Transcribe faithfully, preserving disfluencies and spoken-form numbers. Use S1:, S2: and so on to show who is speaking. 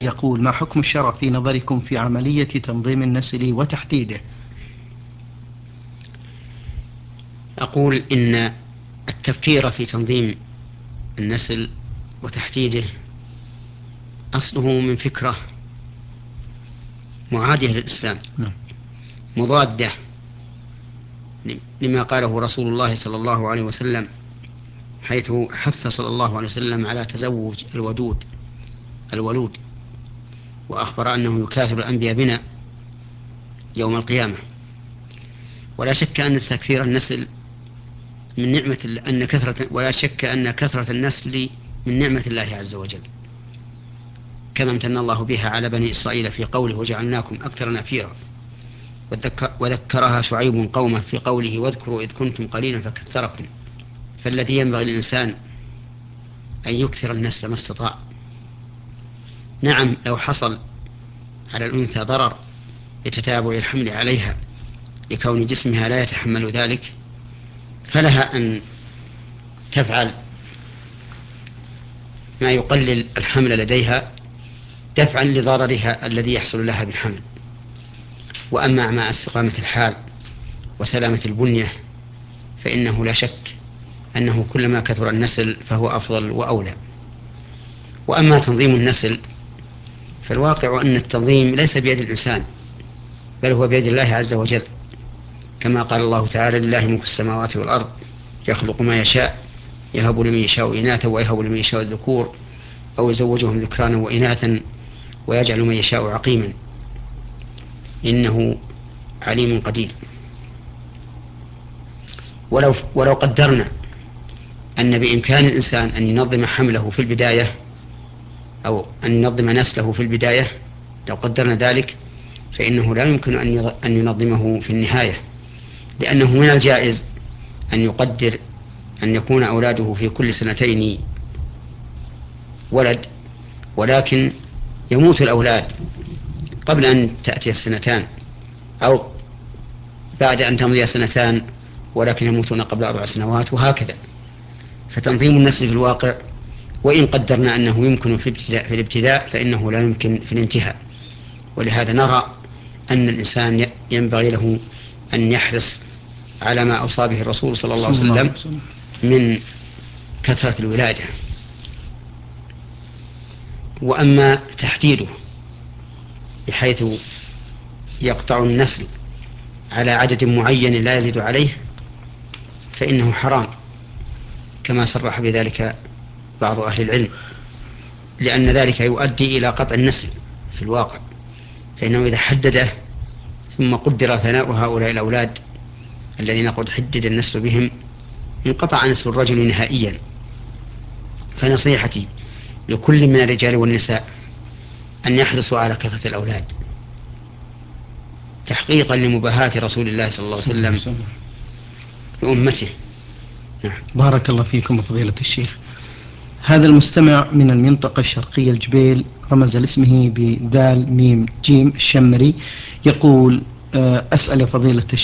S1: يقول: ما حكم الشرع في نظركم في عملية تنظيم النسل وتحديده؟
S2: أقول إن التفكير في تنظيم النسل وتحديده أصله من فكرة معادية للإسلام، مضادة لما قاله رسول الله صلى الله عليه وسلم، حيث حث صلى الله عليه وسلم على تزوج الودود الولود، وأخبر أنه يكاثر الأنبياء بنا يوم القيامة. ولا شك أن تكثير النسل من نعمة أن كثرة ولا شك أن كثرة النسل من نعمة الله عز وجل، كما امتن الله بها على بني إسرائيل في قوله: وجعلناكم أكثر نفيرا. وذكرها شعيب قومه في قوله: واذكروا إذ كنتم قليلا فكثركم. فالذي ينبغي للإنسان أن يكثر النسل ما استطاع. نعم، لو حصل على الأنثى ضرر بتتابع الحمل عليها لكون جسمها لا يتحمل ذلك، فلها أن تفعل ما يقلل الحمل لديها دفعا لضررها الذي يحصل لها بالحمل. وأما مع استقامة الحال وسلامة البنية فإنه لا شك أنه كلما كثر النسل فهو أفضل وأولى. وأما تنظيم النسل فالواقع أن التنظيم ليس بيد الإنسان، بل هو بيد الله عز وجل، كما قال الله تعالى: لله ملك السماوات والأرض يخلق ما يشاء يهب لمن يشاء إناثا ويهب لمن يشاء الذكور أو يزوجهم ذكرانا وإناثا ويجعل من يشاء عقيما إنه عليم قدير. ولو, ولو قدرنا أن بإمكان الإنسان أن ينظم حمله في البداية أو أن ينظم نسله في البداية، لو قدرنا ذلك فإنه لا يمكن أن ينظمه في النهاية، لأنه من الجائز أن يقدر أن يكون أولاده في كل سنتين ولد، ولكن يموت الأولاد قبل أن تأتي السنتان، أو بعد أن تمضي سنتان ولكن يموتون قبل أربع سنوات، وهكذا. فتنظيم النسل في الواقع وإن قدرنا أنه يمكن في الابتداء, في الابتداء فإنه لا يمكن في الانتهاء. ولهذا نرى أن الإنسان ينبغي له أن يحرص على ما أوصى به الرسول صلى الله عليه وسلم من كثرة الولادة. وأما تحديده بحيث يقطع النسل على عدد معين لا يزيد عليه فإنه حرام، كما صرح بذلك بعض أهل العلم، لأن ذلك يؤدي إلى قطع النسل في الواقع. فإنه إذا حدده ثم قدر ثناء هؤلاء الأولاد الذين قد حدد النسل بهم انقطع نسل الرجل نهائيا. فنصيحتي لكل من الرجال والنساء أن يحرصوا على كثرة الأولاد تحقيقا لمباهاة رسول الله صلى الله عليه وسلم لأمته.
S1: نعم. بارك الله فيكم فضيلة الشيخ. هذا المستمع من المنطقة الشرقية الجبيل رمز لاسمه بذال ميم جيم الشمري، يقول: أسأل فضيلة الشيخ